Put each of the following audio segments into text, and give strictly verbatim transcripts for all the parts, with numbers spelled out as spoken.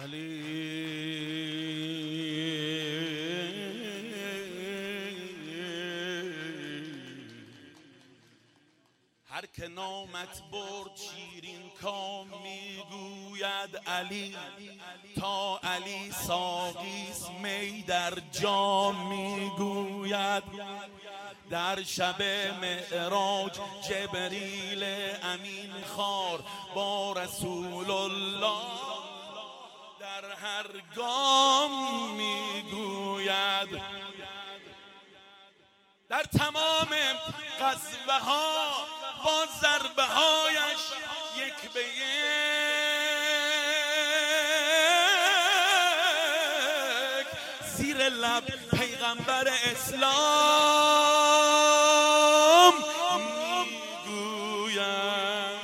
علی هر که نامت برد شیرین کام میگوید علی، تا علی ساقیس می در جام میگوید. در شب معراج جبریل امین خوار با رسول الله در هر گام میگوید. در تمام غزوه ها با ضربه هایش یک به یک زیر لب پیغمبر اسلام میگوید.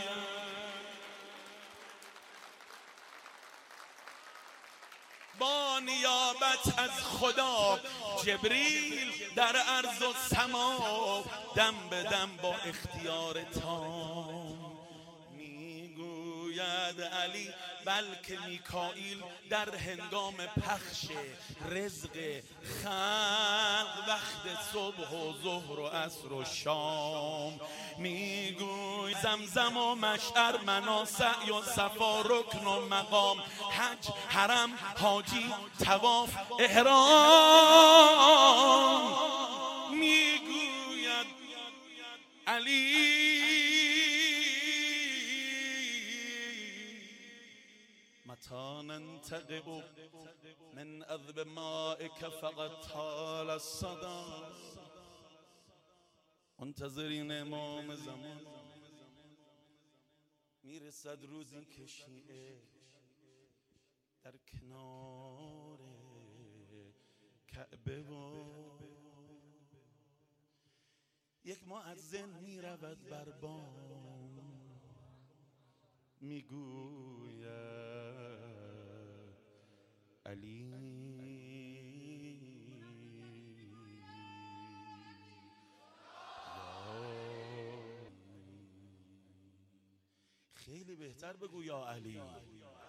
با نیابت از خدا جبریل در ارض و سما دم به دم با اختیار تام میگوید علی، بلکه میکائیل در هنگام پخش رزق خلق وقت صبح و ظهر و عصر و شام میگوید. زمزم و مشعر مناسع و صفا رکن و مقام حج حرم حاجی طواف احرام میگوید علی متى ننتقب من أذب مائك فقد طال الصدى. منتظرین امام زمان میرسد روزی که شیعه در کنار کعبه و یک مؤذن میرود بر بام میگوید علی خیلی بهتر بگو یا علی.